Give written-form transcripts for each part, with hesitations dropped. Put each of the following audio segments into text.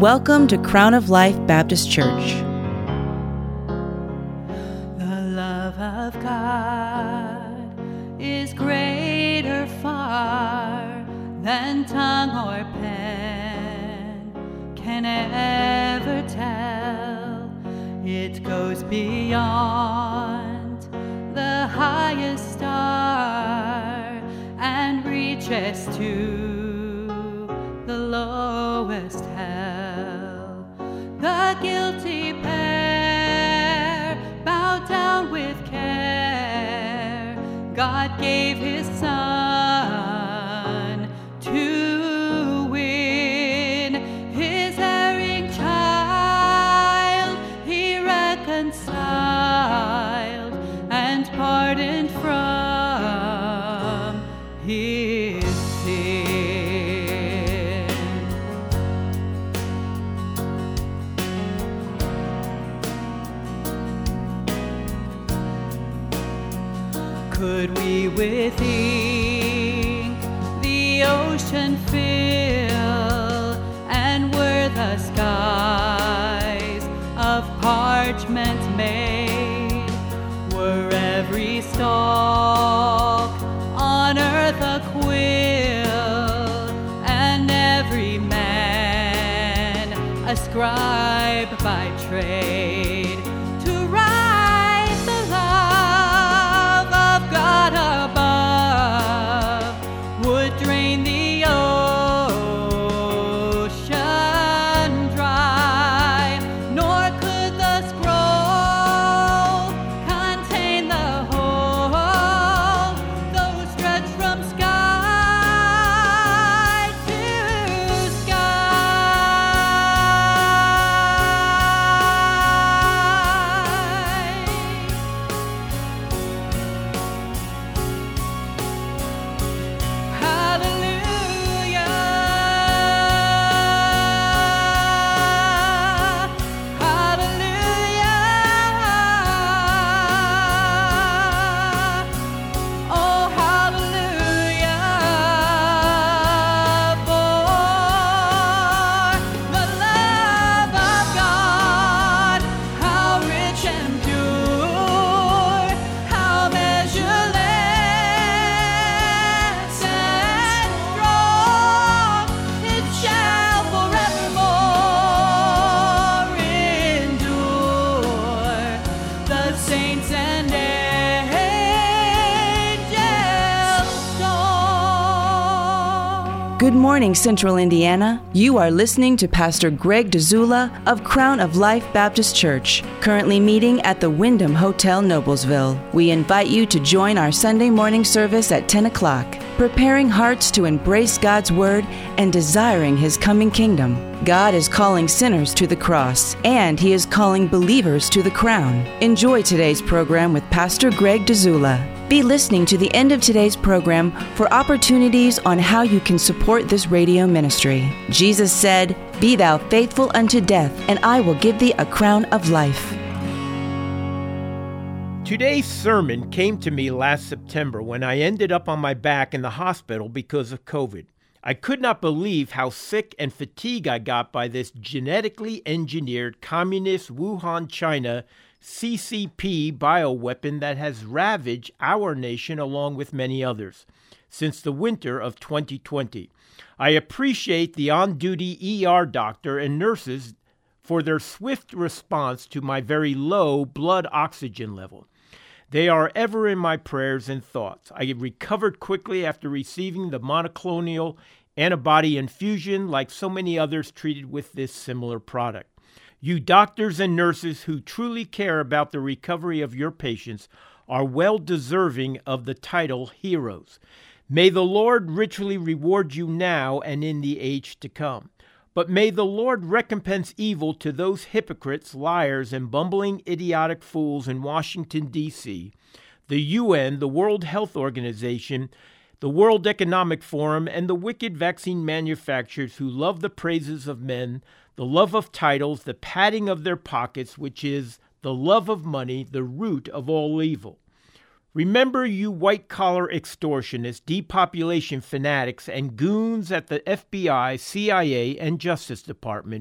Welcome to Crown of Life Baptist Church. The love of God is greater far than tongue or pen can ever tell. It goes beyond the highest star and reaches to the lowest hell. The guilty pair bowed down with care. God gave His Son to win His erring child. He reconciled and pardoned from his sin. Could we with ink the ocean fill, and were the skies of parchment made, were every stalk on earth a quill, and every man a scribe by trade, to write the love of God above, would drain the ocean dry, nor could the scroll contain the whole, though stretched from sky to Good morning, Central Indiana. You are listening to Pastor Greg Dzula of Crown of Life Baptist Church, currently meeting at the Wyndham Hotel, Noblesville. We invite you to join our Sunday morning service at 10 o'clock, preparing hearts to embrace God's Word and desiring His coming kingdom. God is calling sinners to the cross, and He is calling believers to the crown. Enjoy today's program with Pastor Greg Dzula. Be listening to the end of today's program for opportunities on how you can support this radio ministry. Jesus said, "Be thou faithful unto death, and I will give thee a crown of life." Today's sermon came to me last September when I ended up on my back in the hospital because of COVID. I could not believe how sick and fatigued I got by this genetically engineered communist Wuhan, China CCP bioweapon that has ravaged our nation along with many others since the winter of 2020. I appreciate the on-duty ER doctor and nurses for their swift response to my very low blood oxygen level. They are ever in my prayers and thoughts. I recovered quickly after receiving the monoclonal antibody infusion like so many others treated with this similar product. You doctors and nurses who truly care about the recovery of your patients are well deserving of the title heroes. May the Lord richly reward you now and in the age to come. But may the Lord recompense evil to those hypocrites, liars, and bumbling idiotic fools in Washington, D.C., the UN, the World Health Organization, the World Economic Forum, and the wicked vaccine manufacturers who love the praises of men, the love of titles, the padding of their pockets, which is the love of money, the root of all evil. Remember, you white-collar extortionists, depopulation fanatics, and goons at the FBI, CIA, and Justice Department,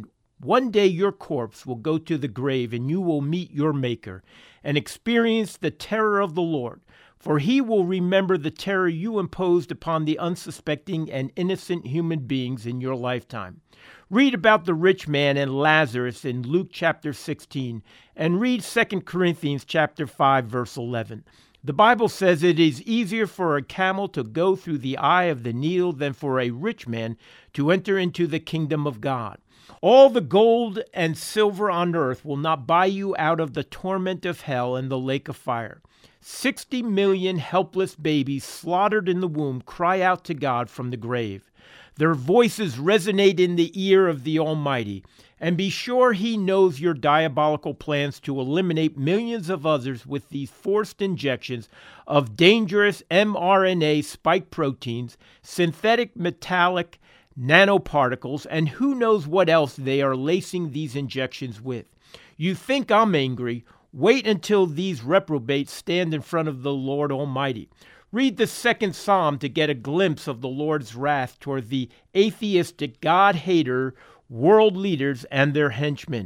One day your corpse will go to the grave, and you will meet your Maker and experience the terror of the Lord, for he will remember the terror you imposed upon the unsuspecting and innocent human beings in your lifetime. Read about the rich man and Lazarus in Luke chapter 16, and read 2 Corinthians chapter 5, verse 11. The Bible says it is easier for a camel to go through the eye of the needle than for a rich man to enter into the kingdom of God. All the gold and silver on earth will not buy you out of the torment of hell and the lake of fire. 60 million helpless babies slaughtered in the womb cry out to God from the grave. Their voices resonate in the ear of the Almighty. And be sure he knows your diabolical plans to eliminate millions of others with these forced injections of dangerous mRNA spike proteins, synthetic metallic nanoparticles, and who knows what else they are lacing these injections with. You think I'm angry? Wait until these reprobates stand in front of the Lord Almighty. Read the 2nd Psalm to get a glimpse of the Lord's wrath toward the atheistic God-hater world leaders and their henchmen.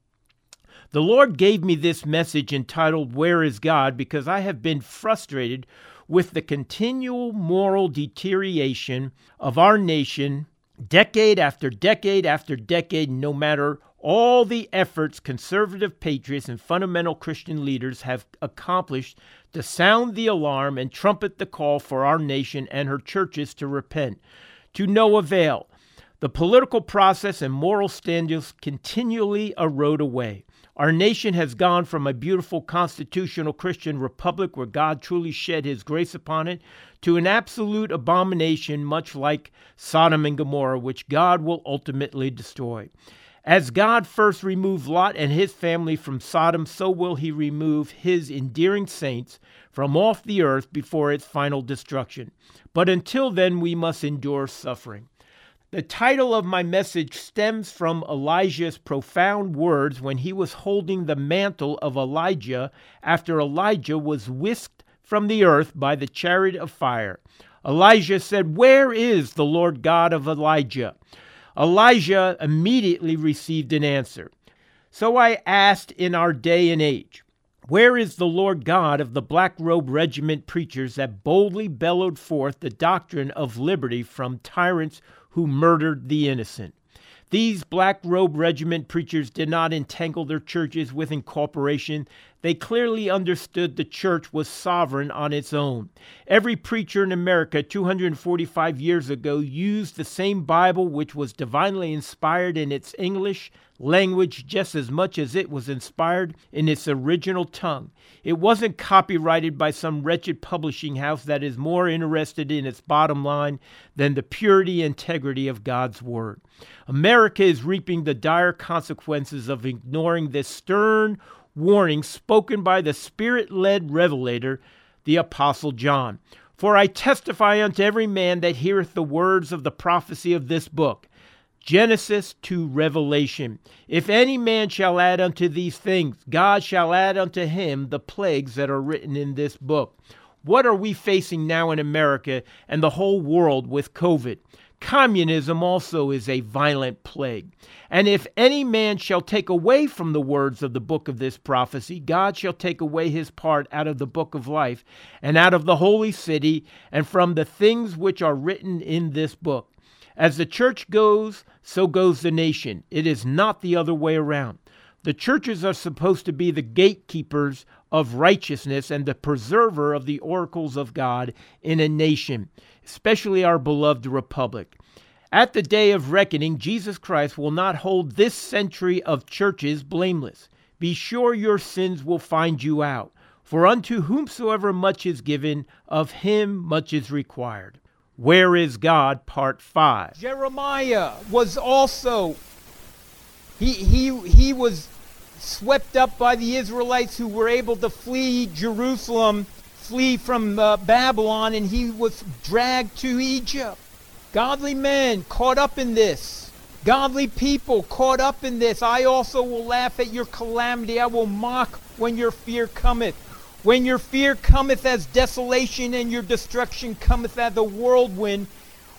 The Lord gave me this message entitled, Where is God? Because I have been frustrated with the continual moral deterioration of our nation, decade after decade after decade, no matter all the efforts conservative patriots and fundamental Christian leaders have accomplished to sound the alarm and trumpet the call for our nation and her churches to repent. To no avail. The political process and moral standards continually erode away. Our nation has gone from a beautiful constitutional Christian republic where God truly shed his grace upon it to an absolute abomination much like Sodom and Gomorrah, which God will ultimately destroy. As God first removed Lot and his family from Sodom, so will he remove his endearing saints from off the earth before its final destruction. But until then, we must endure suffering. The title of my message stems from Elijah's profound words when he was holding the mantle of Elijah after Elijah was whisked from the earth by the chariot of fire. Elijah said, "Where is the Lord God of Elijah?" Elijah immediately received an answer. So I asked in our day and age, where is the Lord God of the Black Robe Regiment preachers that boldly bellowed forth the doctrine of liberty from tyrants who murdered the innocent? These Black Robe Regiment preachers did not entangle their churches with incorporation. They clearly understood the church was sovereign on its own. Every preacher in America 245 years ago used the same Bible, which was divinely inspired in its English language just as much as it was inspired in its original tongue. It wasn't copyrighted by some wretched publishing house that is more interested in its bottom line than the purity and integrity of God's Word. America is reaping the dire consequences of ignoring this stern warning spoken by the Spirit-led revelator, the Apostle John. For I testify unto every man that heareth the words of the prophecy of this book, Genesis to Revelation. If any man shall add unto these things, God shall add unto him the plagues that are written in this book. What are we facing now in America and the whole world with COVID? Communism also is a violent plague. And if any man shall take away from the words of the book of this prophecy, God shall take away his part out of the book of life and out of the holy city and from the things which are written in this book. As the church goes, so goes the nation. It is not the other way around. The churches are supposed to be the gatekeepers of righteousness and the preserver of the oracles of God in a nation, especially our beloved republic. At the day of reckoning, Jesus Christ will not hold this century of churches blameless. Be sure your sins will find you out. For unto whomsoever much is given, of him much is required. Where is God? Part 5. Jeremiah was also, he was swept up by the Israelites who were able to flee Jerusalem, flee from Babylon, and he was dragged to Egypt. Godly men caught up in this. Godly people caught up in this. I also will laugh at your calamity. I will mock when your fear cometh. When your fear cometh as desolation and your destruction cometh as a whirlwind,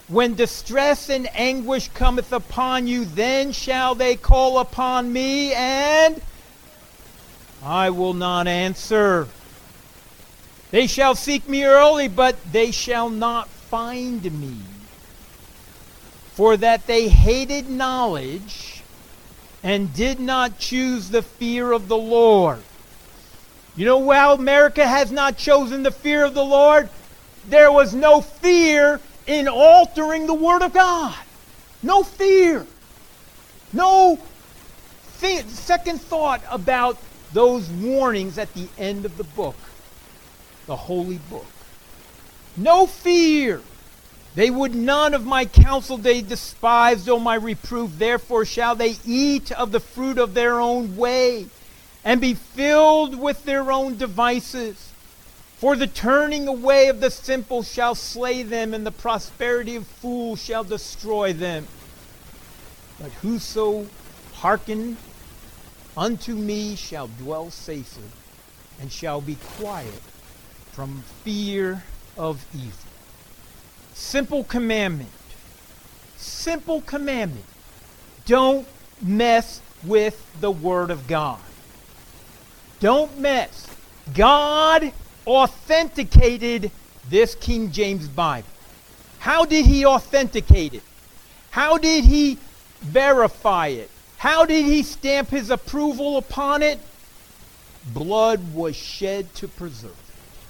When distress and anguish cometh upon you, then shall they call upon me, and I will not answer. They shall seek me early, but they shall not find me. For that they hated knowledge and did not choose the fear of the Lord. You know how America has not chosen the fear of the Lord? There was no fear in altering the Word of God. No fear. No second thought about those warnings at the end of the book, the holy book. No fear. They would none of my counsel, they despised, O my reproof. Therefore shall they eat of the fruit of their own way, and be filled with their own devices. For the turning away of the simple shall slay them, and the prosperity of fools shall destroy them. But whoso hearken unto me shall dwell safely, and shall be quiet from fear of evil. Simple commandment. Simple commandment. Don't mess with the Word of God. Don't mess. God authenticated this King James Bible. How did He authenticate it? How did He verify it? How did He stamp His approval upon it? Blood was shed to preserve it.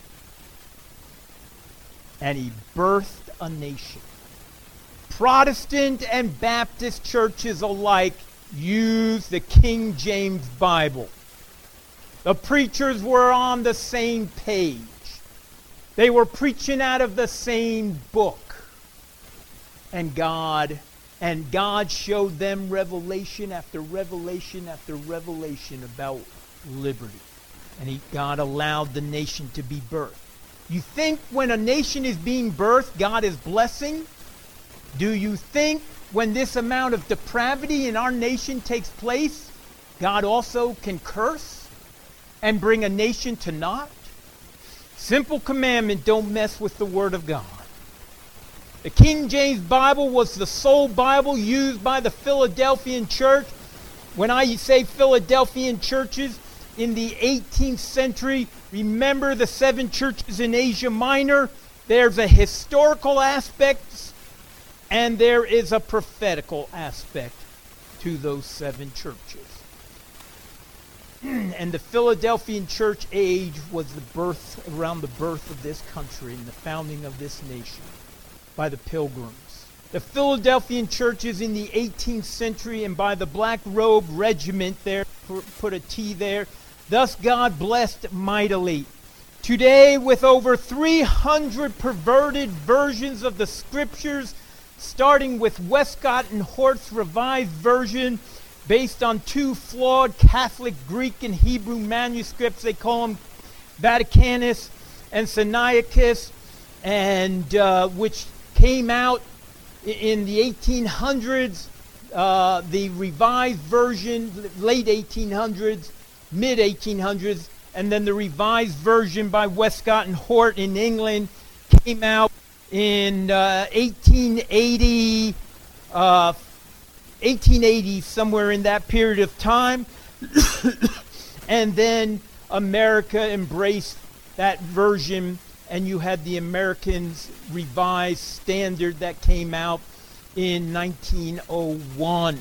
And He birthed a nation. Protestant and Baptist churches alike use the King James Bible. The preachers were on the same page. They were preaching out of the same book. And God showed them revelation after revelation after revelation about liberty. And God allowed the nation to be birthed. You think when a nation is being birthed, God is blessing? Do you think when this amount of depravity in our nation takes place, God also can curse and bring a nation to naught? Simple commandment, don't mess with the Word of God. The King James Bible was the sole Bible used by the Philadelphian church. When I say Philadelphian churches, in the 18th century, remember the 7 churches in Asia Minor? There's a historical aspect and there is a prophetical aspect to those 7 churches. And the Philadelphian church age was around the birth of this country and the founding of this nation by the Pilgrims. The Philadelphian churches in the 18th century, and by the Black Robe Regiment there, put a T there. Thus God blessed mightily. Today, with over 300 perverted versions of the Scriptures, starting with Westcott and Hort's Revised Version, based on 2 flawed Catholic Greek and Hebrew manuscripts. They call them Vaticanus and Sinaiticus, and which came out in the 1800s, the Revised Version, late 1800s, mid-1800s, and then the Revised Version by Westcott and Hort in England came out in 1880, somewhere in that period of time. And then America embraced that version, and you had the American's Revised Standard that came out in 1901.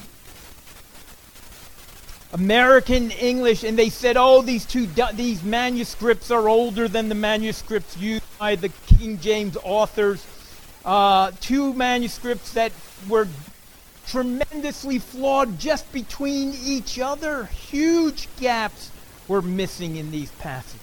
American English, and they said, oh, these manuscripts are older than the manuscripts used by the King James authors. 2 manuscripts that were tremendously flawed just between each other. Huge gaps were missing in these passages.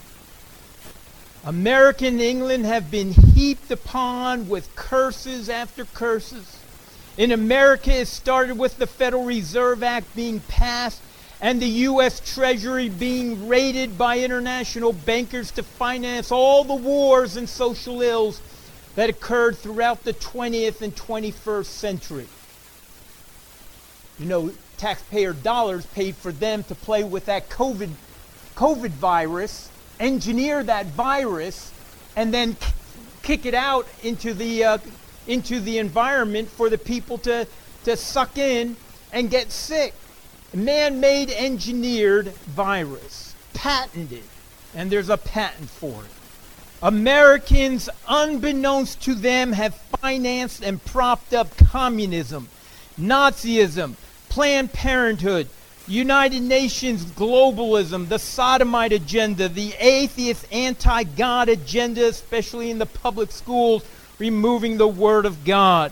American England have been heaped upon with curses after curses. In America, it started with the Federal Reserve Act being passed and the U.S. Treasury being raided by international bankers to finance all the wars and social ills that occurred throughout the 20th and 21st century. You know, taxpayer dollars paid for them to play with that COVID virus, engineer that virus, and then kick it out into the into the environment for the people to suck in and get sick. Man-made engineered virus, patented, and there's a patent for it. Americans, unbeknownst to them, have financed and propped up communism, Nazism, Planned Parenthood, United Nations globalism, the sodomite agenda, the atheist anti-God agenda, especially in the public schools, removing the Word of God.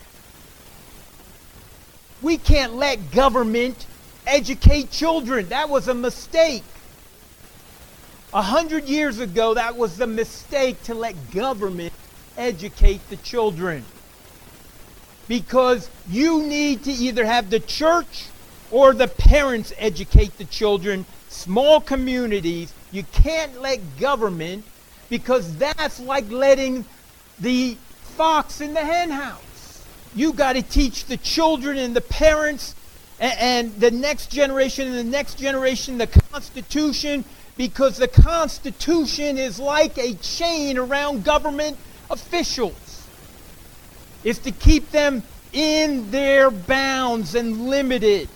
We can't let government educate children. That was a mistake. 100 years ago, that was the mistake, to let government educate the children. Because you need to either have the church or the parents educate the children. Small communities, you can't let government, because that's like letting the fox in the hen house. You got to teach the children and the parents and the next generation and the next generation the Constitution, because the Constitution is like a chain around government officials. It's to keep them in their bounds and limited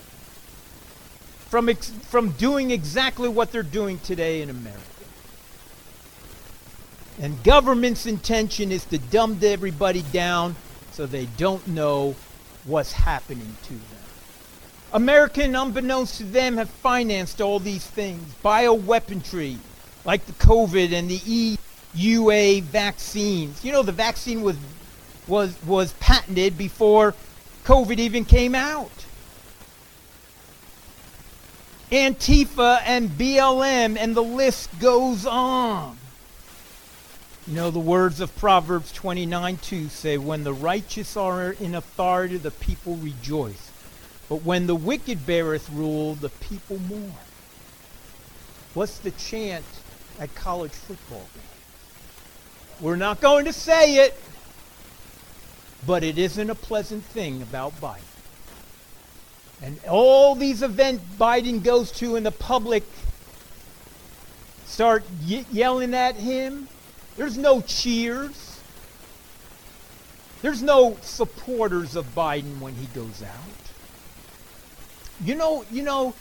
from doing exactly what they're doing today in America. And government's intention is to dumb everybody down so they don't know what's happening to them. American, unbeknownst to them, have financed all these things. Bioweaponry, like the COVID and the EUA vaccines. You know, the vaccine was patented before COVID even came out. Antifa and BLM, and the list goes on. You know, the words of Proverbs 29:2 say, when the righteous are in authority, the people rejoice. But when the wicked beareth rule, the people mourn. What's the chant at college football games? We're not going to say it, but it isn't a pleasant thing about Biden. And all these events Biden goes to in the public start yelling at him. There's no cheers. There's no supporters of Biden when he goes out. You know,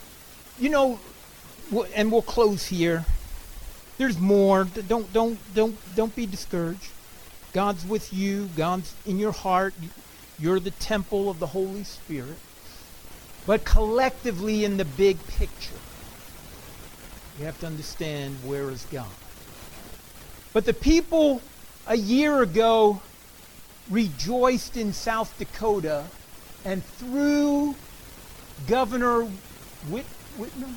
and we'll close here. There's more. Don't be discouraged. God's with you. God's in your heart. You're the temple of the Holy Spirit. But collectively, in the big picture, you have to understand, where is God? But the people a year ago rejoiced in South Dakota, and through Governor Whitmer?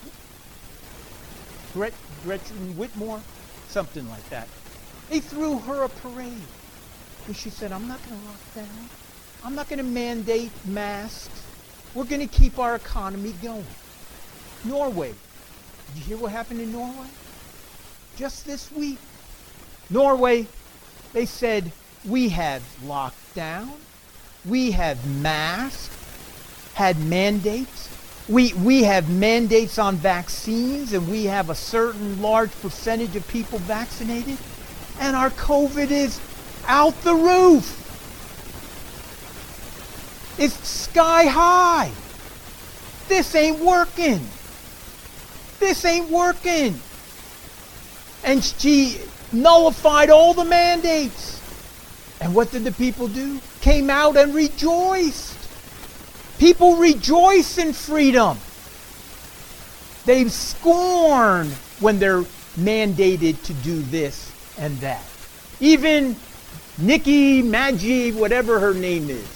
Gretchen Whitmore? Something like that. They threw her a parade. And she said, I'm not going to lock down. I'm not going to mandate masks. We're going to keep our economy going. Norway. Did you hear what happened in Norway? Just this week. Norway, they said, we have lockdown. We have masks. Had mandates. We have mandates on vaccines, and we have a certain large percentage of people vaccinated, and our COVID is out the roof. It's sky high. This ain't working. This ain't working. And she nullified all the mandates. And what did the people do? Came out and rejoiced. People rejoice in freedom. They scorn when they're mandated to do this and that. Even Nicki Minaj, whatever her name is,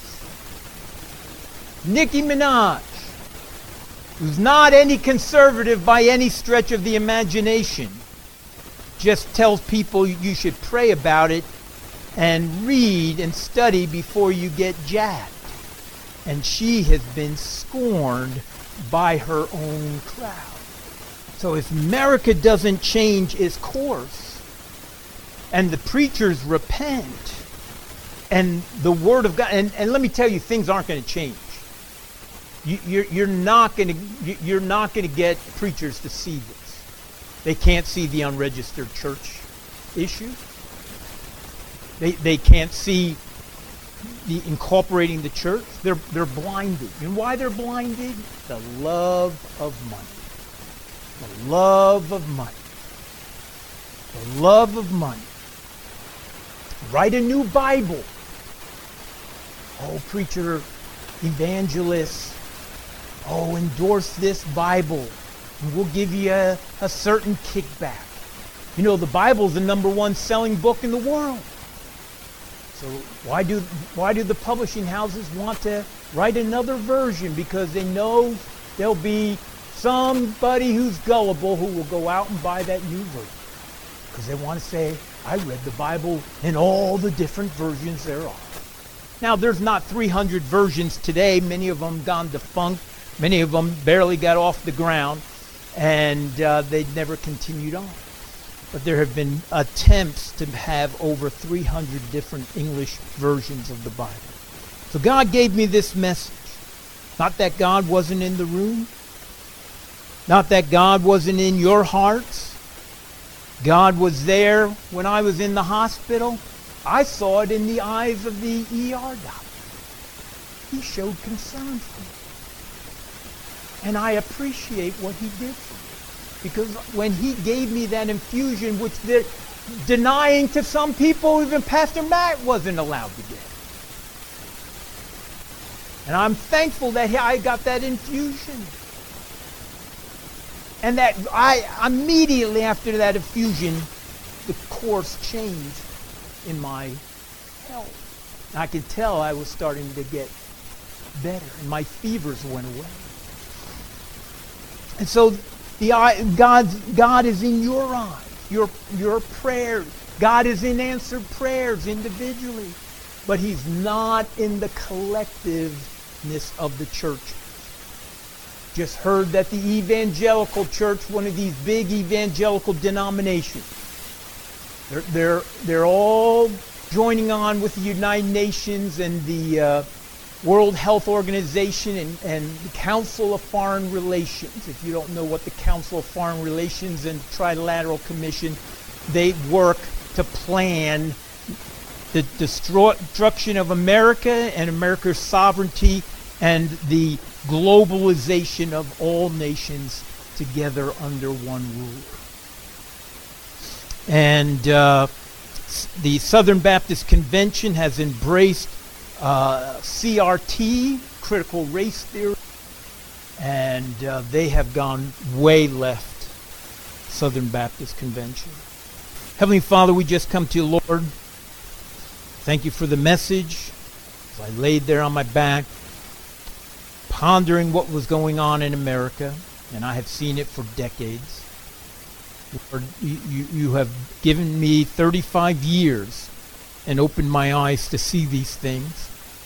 Nicki Minaj, who's not any conservative by any stretch of the imagination, just tells people you should pray about it and read and study before you get jabbed. And she has been scorned by her own crowd. So if America doesn't change its course, and the preachers repent, and the Word of God, and let me tell you, things aren't going to change. You're not going to get preachers to see this. They can't see the unregistered church issue. They can't see the incorporating the church, they're blinded. And why they're blinded? The love of money. The love of money. The love of money. Write a new Bible. Oh, preacher, evangelist, oh, endorse this Bible, and we'll give you a certain kickback. You know, the Bible's the #1 selling book in the world. So why do the publishing houses want to write another version? Because they know there'll be somebody who's gullible who will go out and buy that new version. Because they want to say, I read the Bible in all the different versions there are. Now, there's not 300 versions today. Many of them gone defunct. Many of them barely got off the ground, and they never continued on. But there have been attempts to have over 300 different English versions of the Bible. So God gave me this message. Not that God wasn't in the room. Not that God wasn't in your hearts. God was there when I was in the hospital. I saw it in the eyes of the ER doctor. He showed concern for me. And I appreciate what he did for me. Because when he gave me that infusion, which they're denying to some people, even Pastor Matt wasn't allowed to get. And I'm thankful that I got that infusion. And that I immediately after that infusion, the course changed in my health. And I could tell I was starting to get better, and my fevers went away. And so God is in your eyes, your prayers. God is in answered prayers individually, but he's not in the collectiveness of the church. Just heard that the evangelical church, one of these big evangelical denominations, they're all joining on with the United Nations and the World Health Organization and the Council of Foreign Relations. If you don't know what the Council of Foreign Relations and Trilateral Commission, they work to plan the destruction of America and America's sovereignty and the globalization of all nations together under one rule. And the Southern Baptist Convention has embraced CRT, critical race theory, and they have gone way left, Southern Baptist Convention. Heavenly Father, we just come to you, Lord. Thank you for the message. As I laid there on my back, pondering what was going on in America, and I have seen it for decades. Lord, you have given me 35 years and opened my eyes to see these things.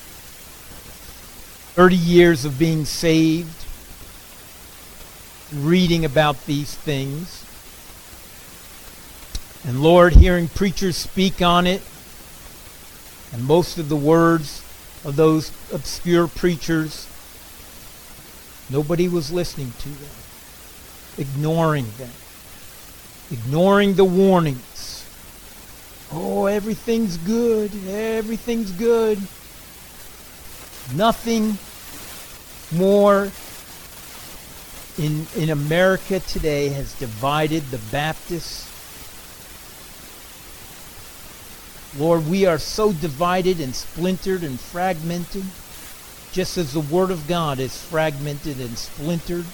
30 years of being saved, reading about these things. And Lord, hearing preachers speak on it, and most of the words of those obscure preachers, nobody was listening to them, ignoring them, ignoring the warnings. Oh, everything's good, everything's good. Nothing more in America today has divided the Baptists. Lord, we are so divided and splintered and fragmented, just as the Word of God is fragmented and splintered.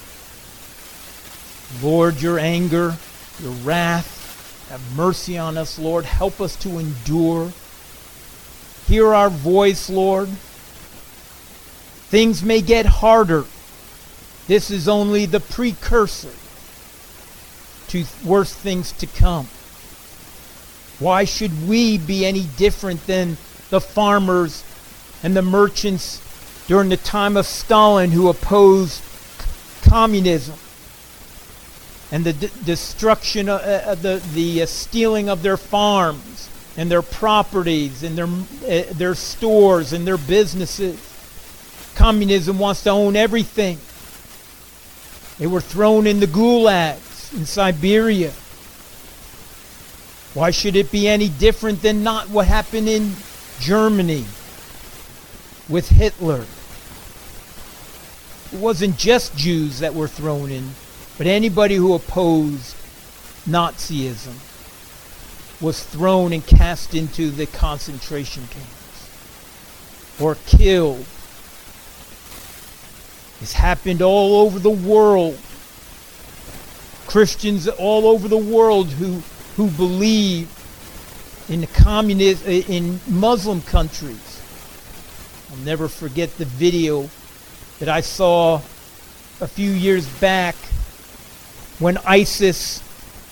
Lord, your anger, your wrath, have mercy on us, Lord. Help us to endure. Hear our voice, Lord. Things may get harder. This is only the precursor to worse things to come. Why should we be any different than the farmers and the merchants during the time of Stalin who opposed communism and the destruction, the stealing of their farms and their properties and their stores and their businesses? Communism wants to own everything. They were thrown in the gulags in Siberia. Why should it be any different than not what happened in Germany with Hitler. It wasn't just Jews that were thrown in, but anybody who opposed Nazism was thrown and cast into the concentration camps or killed. It's happened all over the world. Christians all over the world who believe in in Muslim countries. I'll never forget the video that I saw a few years back when ISIS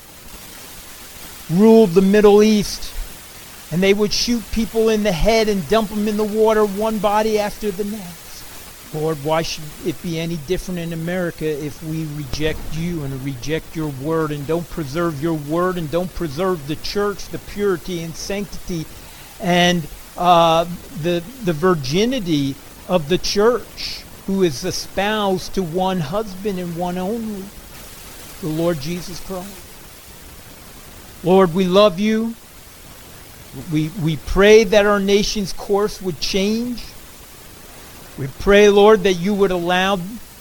ruled the Middle East, and they would shoot people in the head and dump them in the water, one body after the next. Lord, why should it be any different in America if we reject you and reject your word and don't preserve your word and don't preserve the church, the purity and sanctity and the virginity of the church, who is espoused to one husband and one only, the Lord Jesus Christ. Lord, we love you. We pray that our nation's course would change. We pray, Lord, that you would allow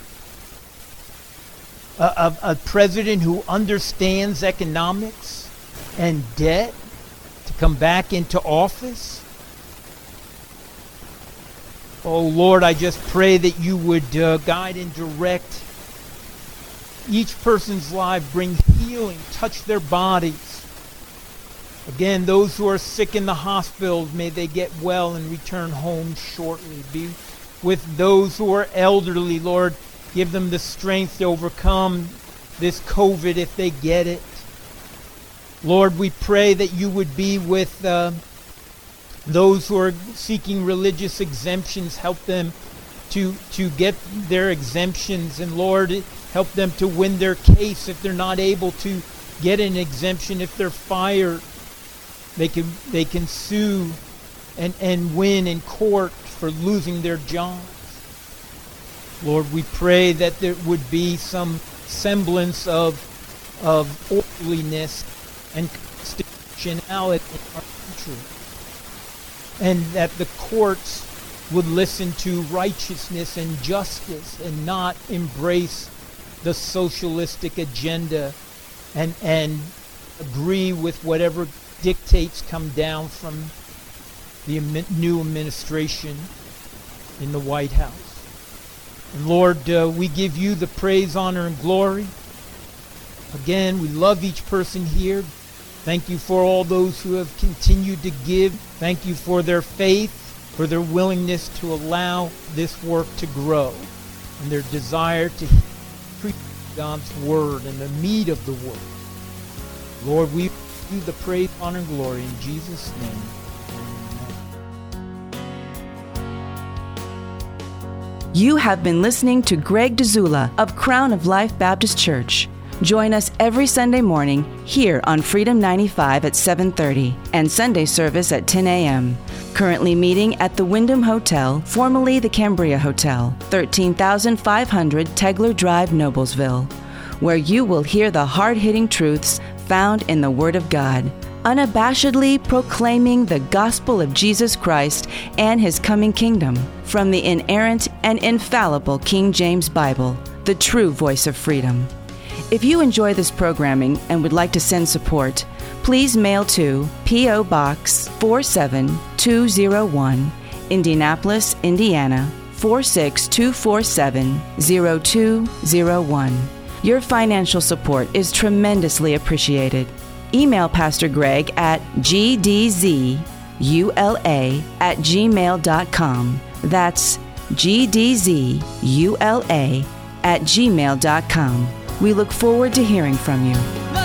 a president who understands economics and debt to come back into office. Oh, Lord, I just pray that you would guide and direct each person's life, bring healing, touch their bodies. Again, those who are sick in the hospitals, may they get well and return home shortly. Be with those who are elderly, Lord, give them the strength to overcome this COVID if they get it. Lord, we pray that you would be with those who are seeking religious exemptions. Help them to get their exemptions, and Lord, help them to win their case if they're not able to get an exemption. If they're fired, they can sue and win in court for losing their jobs. Lord, we pray that there would be some semblance of orderliness and constitutionality in our country, and that the courts would listen to righteousness and justice and not embrace the socialistic agenda and agree with whatever dictates come down from the new administration in the White House. And Lord, we give you the praise, honor, and glory. Again, we love each person here. Thank you for all those who have continued to give. Thank you for their faith, for their willingness to allow this work to grow, and their desire to preach God's word and the meat of the word. Lord, we give you the praise, honor, and glory in Jesus' name. You have been listening to Greg Dzula of Crown of Life Baptist Church. Join us every Sunday morning here on Freedom 95 at 7:30 and Sunday service at 10 a.m. Currently meeting at the Wyndham Hotel, formerly the Cambria Hotel, 13,500 Tegler Drive, Noblesville, where you will hear the hard-hitting truths found in the Word of God, unabashedly proclaiming the gospel of Jesus Christ and His coming kingdom from the inerrant and infallible King James Bible, the true voice of freedom. If you enjoy this programming and would like to send support, please mail to P.O. Box 47201, Indianapolis, Indiana 46247 0201. Your financial support is tremendously appreciated. Email Pastor Greg at gdzula@gmail.com. That's gdzula@gmail.com. We look forward to hearing from you.